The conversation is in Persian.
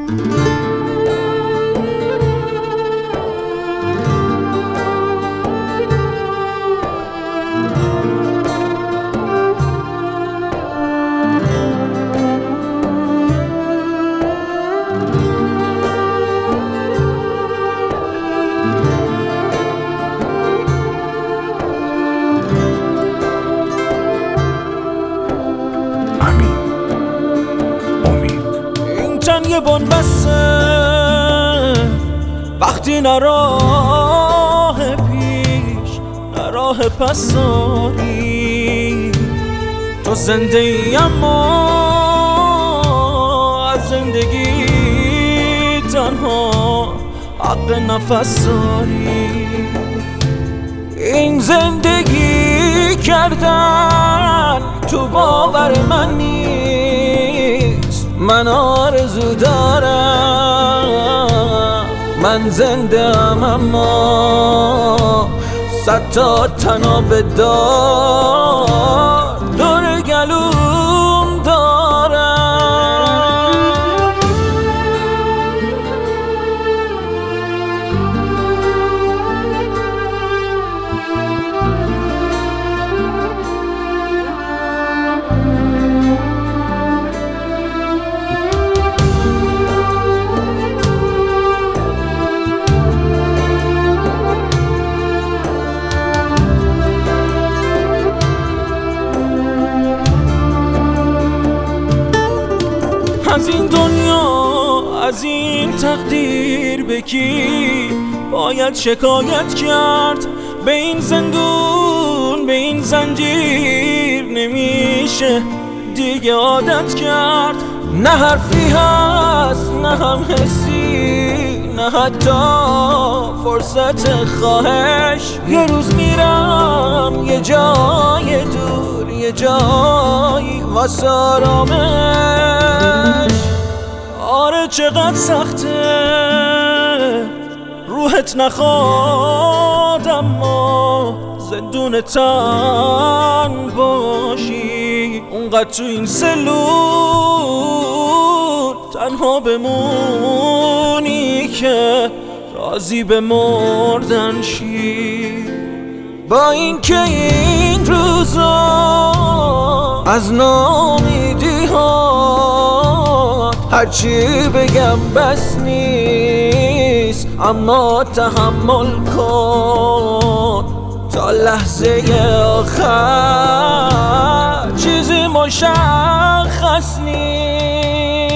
یه بنبسته وقتی نه راه پیش نه راه پس داری. تو زنده ای اما از زندگی تنها حق نفس داری. این زندگی کردن تو باور من نیست. من آرزو دارم، من زنده ام اما 100 تا تناب دار دور گلوم دارم. از این دنیا از این تقدیر به کی باید شکایت کرد؟ به این زندون به این زنجیر نمیشه دیگه عادت کرد. نه حرفی هست نه هم حسی نه حتی فرصت خواهش. یه روز میرم یه جای دور یه جایی واسه آرامش. آره چقدر سخته روحت نخواد اما زندون تن باشی. اونقدر تو این سلول تنها بمونی که راضی به مردن شی. با اینکه این روزا از ناامیدی ها هرچی بگم بس نیست، اما تحمل کن تا لحظه آخر چیزی مشخص نیست.